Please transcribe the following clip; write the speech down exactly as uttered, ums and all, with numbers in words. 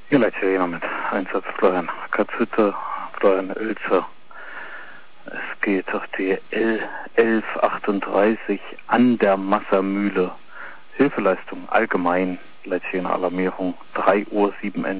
Ja, Leute, mit Einsatz Florian Katzhütte, Florian Oelze. Es geht auf die L elf achtunddreißig an der Massermühle. Hilfeleistung allgemein, Leute, Alarmierung, drei Uhr sieben